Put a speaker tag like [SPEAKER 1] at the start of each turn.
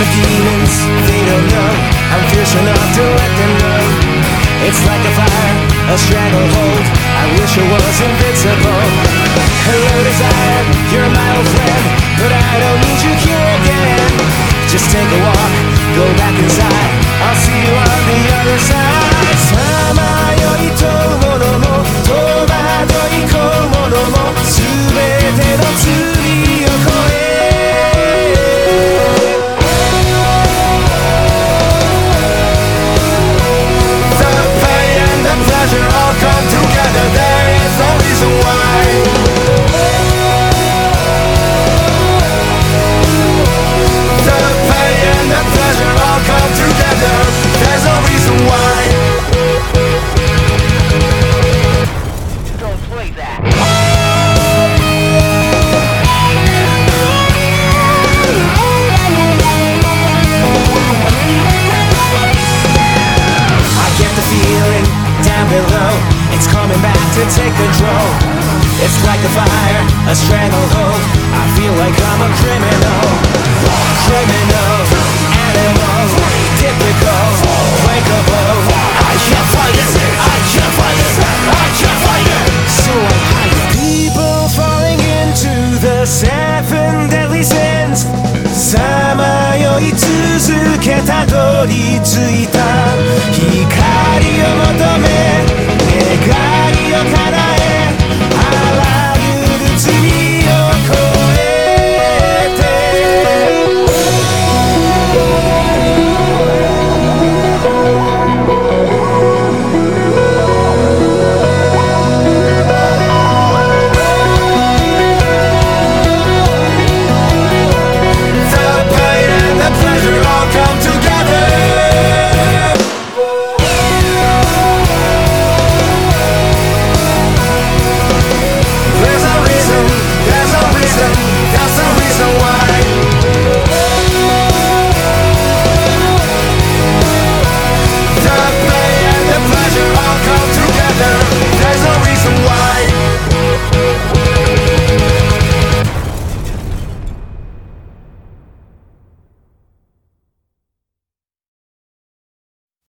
[SPEAKER 1] the demons, they don't know. I'm fierce enough to let them know. It's like a fire, a stranglehold. I wish I was invincible. Hello desire, you're my old friend, but I don't need you here again. Just take a walk, go back inside. I'll see you on the other side. さまよい問うものも戸惑いこうものも全ての罪を越えPleasure all come together, there is no reason why. The pain and the pleasure all come together, there's no reason why. Don't play that. I get the feeling down below, it's coming back to take control. It's like a fire, a stranglehold. I feel like I'm a criminal. Criminal, animal, typical, breakable. I can't fight it, I can't fight it, I can't fight it. So I hide people falling into the 7 deadly sins. さまよい続けたどり着いた光を求め願いを叶えあらゆる罪を越えて The pain and the pleasure all come together. There's a reason, there's a reason, that's the reason why. The pain and the pleasure all come together, there's a reason why.